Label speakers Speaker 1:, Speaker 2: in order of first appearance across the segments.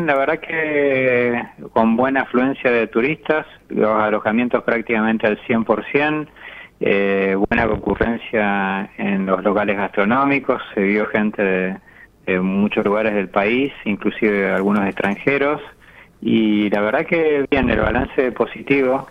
Speaker 1: La verdad que con buena afluencia de turistas, los alojamientos prácticamente al 100%, buena concurrencia en los locales gastronómicos, se vio gente de muchos lugares del país, inclusive algunos extranjeros, y la verdad que bien, el balance positivo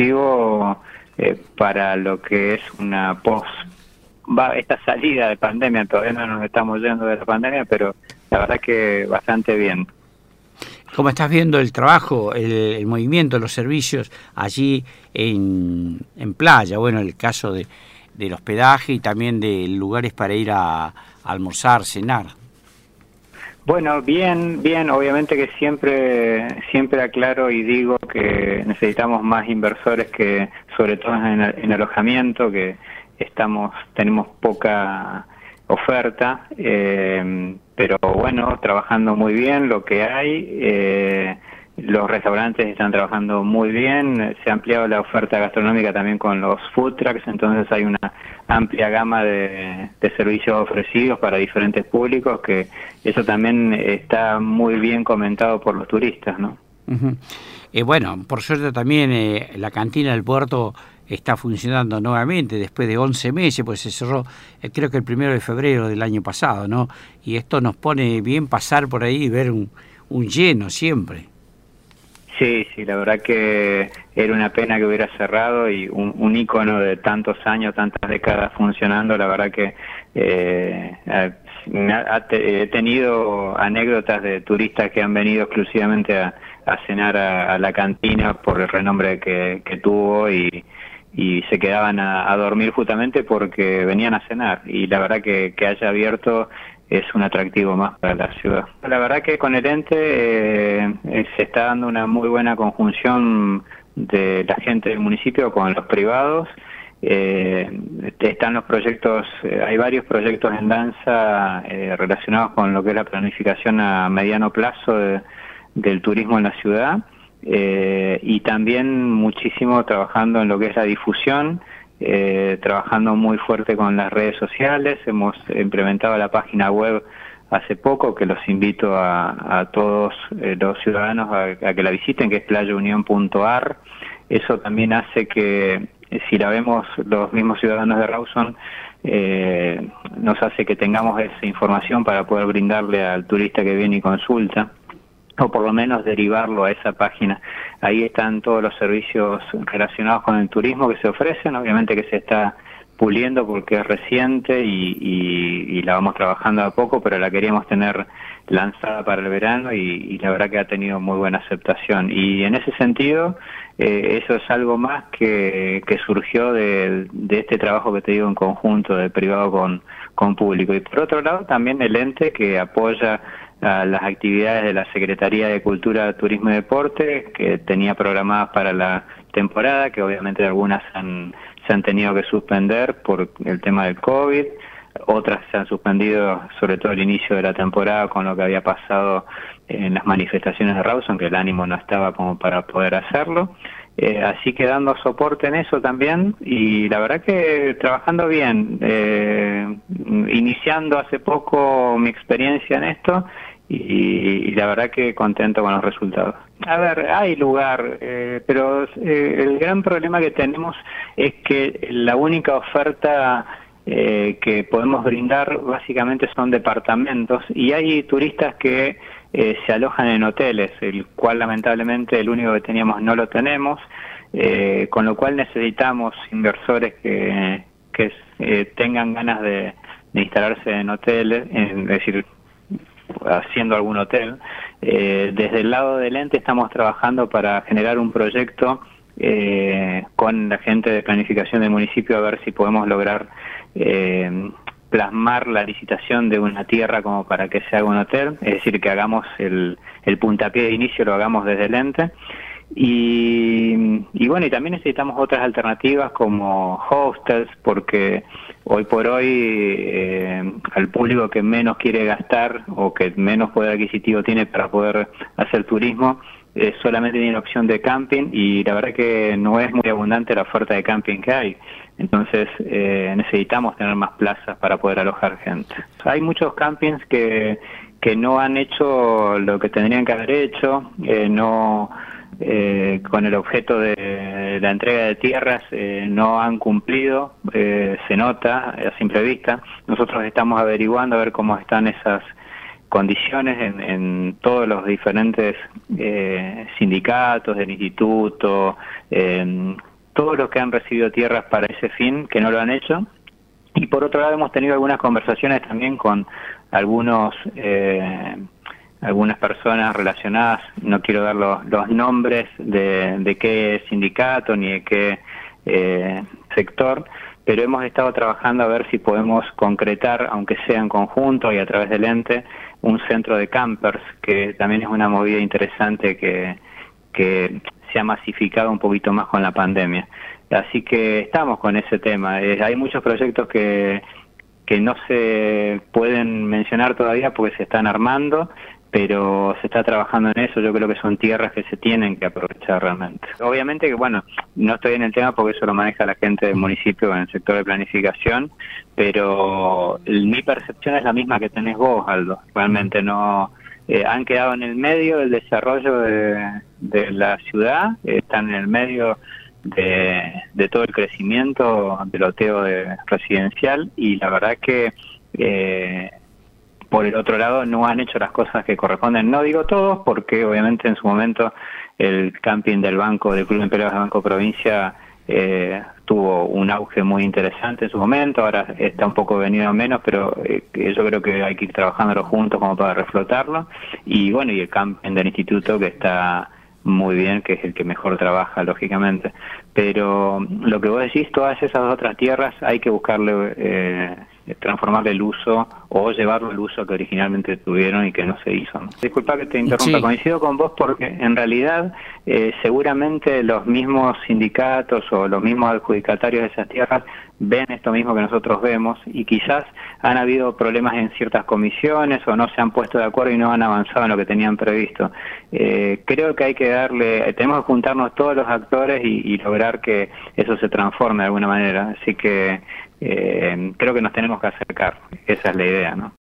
Speaker 1: para lo que es una esta salida de pandemia. Todavía no nos estamos yendo de la pandemia, pero la verdad que bastante bien.
Speaker 2: ¿Cómo estás viendo el trabajo, el movimiento, los servicios allí en playa? Bueno, el caso del hospedaje y también de lugares para ir a almorzar, cenar.
Speaker 1: Bueno, bien, obviamente que siempre aclaro y digo que necesitamos más inversores, que sobre todo en alojamiento, que tenemos poca oferta, pero bueno, trabajando muy bien lo que hay, los restaurantes están trabajando muy bien, se ha ampliado la oferta gastronómica también con los food trucks, entonces hay una amplia gama de servicios ofrecidos para diferentes públicos, que eso también está muy bien comentado por los turistas, ¿no?
Speaker 2: Uh-huh. Bueno, por suerte también la cantina del puerto está funcionando nuevamente después de 11 meses, pues se cerró creo que el 1 de febrero del año pasado, ¿no? Y esto nos pone bien pasar por ahí y ver un lleno siempre.
Speaker 1: Sí, la verdad que era una pena que hubiera cerrado, y un ícono de tantos años, tantas décadas funcionando. La verdad que he tenido anécdotas de turistas que han venido exclusivamente a cenar a la cantina por el renombre que tuvo, y se quedaban a dormir justamente porque venían a cenar, y la verdad que haya abierto es un atractivo más para la ciudad. La verdad que con el ente se está dando una muy buena conjunción de la gente del municipio con los privados. Están los proyectos, hay varios proyectos en danza relacionados con lo que es la planificación a mediano plazo del turismo en la ciudad, y también muchísimo trabajando en lo que es la difusión, trabajando muy fuerte con las redes sociales. Hemos implementado la página web hace poco, que los invito a todos los ciudadanos a que la visiten, que es playaunión.ar. Eso también hace que, si la vemos los mismos ciudadanos de Rawson, nos hace que tengamos esa información para poder brindarle al turista que viene y consulta, o por lo menos derivarlo a esa página. Ahí están todos los servicios relacionados con el turismo que se ofrecen, obviamente que se está puliendo porque es reciente y la vamos trabajando a poco, pero la queríamos tener lanzada para el verano, y la verdad que ha tenido muy buena aceptación. Y en ese sentido, eso es algo más que surgió de este trabajo que te digo en conjunto, de privado con público. Y por otro lado, también el ente que apoya a las actividades de la Secretaría de Cultura, Turismo y Deporte, que tenía programadas para la temporada, que obviamente algunas se han tenido que suspender por el tema del COVID, otras se han suspendido, sobre todo el inicio de la temporada, con lo que había pasado en las manifestaciones de Rawson, que el ánimo no estaba como para poder hacerlo. Así que dando soporte en eso también, y la verdad que trabajando bien, iniciando hace poco mi experiencia en esto, y la verdad que contento con los resultados. A ver, hay lugar, pero el gran problema que tenemos es que la única oferta que podemos brindar básicamente son departamentos, y hay turistas que se alojan en hoteles, el cual lamentablemente el único que teníamos no lo tenemos, con lo cual necesitamos inversores que tengan ganas de instalarse en hoteles, es decir, haciendo algún hotel. Desde el lado del ente estamos trabajando para generar un proyecto con la gente de planificación del municipio, a ver si podemos lograr plasmar la licitación de una tierra como para que se haga un hotel, es decir, que hagamos el puntapié de inicio, lo hagamos desde el ente. Y bueno, y también necesitamos otras alternativas como hostels, porque hoy por hoy al público que menos quiere gastar o que menos poder adquisitivo tiene para poder hacer turismo, solamente tiene la opción de camping, y la verdad que no es muy abundante la oferta de camping que hay. Entonces necesitamos tener más plazas para poder alojar gente. Hay muchos campings que que no han hecho lo que tendrían que haber hecho, no con el objeto de la entrega de tierras no han cumplido, se nota a simple vista. Nosotros estamos averiguando a ver cómo están esas condiciones en todos los diferentes sindicatos del instituto, todos los que han recibido tierras para ese fin, que no lo han hecho. Y por otro lado hemos tenido algunas conversaciones también con algunas personas relacionadas, no quiero dar los nombres de qué sindicato ni de qué sector, pero hemos estado trabajando a ver si podemos concretar, aunque sea en conjunto y a través del ente, un centro de campers, que también es una movida interesante que se ha masificado un poquito más con la pandemia. Así que estamos con ese tema. Hay muchos proyectos que no se pueden mencionar todavía porque se están armando, pero se está trabajando en eso. Yo creo que son tierras que se tienen que aprovechar realmente. Obviamente que, bueno, no estoy en el tema porque eso lo maneja la gente del municipio en el sector de planificación, pero mi percepción es la misma que tenés vos, Aldo. Realmente no... han quedado en el medio del desarrollo de la ciudad, están en el medio de todo el crecimiento del loteo residencial, y la verdad que por el otro lado no han hecho las cosas que corresponden. No digo todos, porque obviamente en su momento el camping del Club de Emperadores del Banco Provincia tuvo un auge muy interesante en su momento, ahora está un poco venido a menos, pero yo creo que hay que ir trabajándolo juntos como para reflotarlo. Y bueno, y el camping del instituto, que está muy bien, que es el que mejor trabaja, lógicamente. Pero lo que vos decís, todas esas otras tierras hay que buscarle, transformarle el uso o llevarlo al uso que originalmente tuvieron y que no se hizo, ¿no? Disculpa que te interrumpa, sí. Coincido con vos porque en realidad seguramente los mismos sindicatos o los mismos adjudicatarios de esas tierras ven esto mismo que nosotros vemos, y quizás han habido problemas en ciertas comisiones o no se han puesto de acuerdo y no han avanzado en lo que tenían previsto. Creo que hay que tenemos que juntarnos todos los actores y lograr que eso se transforme de alguna manera, así que creo que nos tenemos que acercar, esa es la idea, ¿no?